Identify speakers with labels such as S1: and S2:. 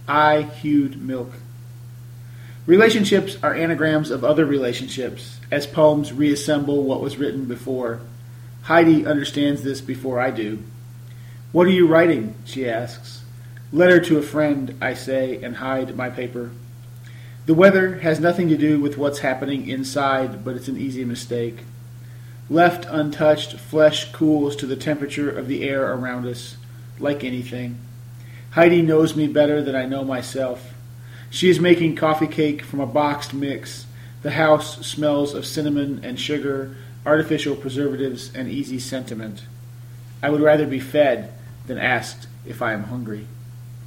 S1: I hewed milk. Relationships are anagrams of other relationships, as poems reassemble what was written before. Heidi understands this before I do. What are you writing? She asks. Letter to a friend, I say, and hide my paper. The weather has nothing to do with what's happening inside, but it's an easy mistake. Left untouched, flesh cools to the temperature of the air around us, like anything. Heidi knows me better than I know myself. She is making coffee cake from a boxed mix. The house smells of cinnamon and sugar, artificial preservatives, and easy sentiment. I would rather be fed than asked if I am hungry.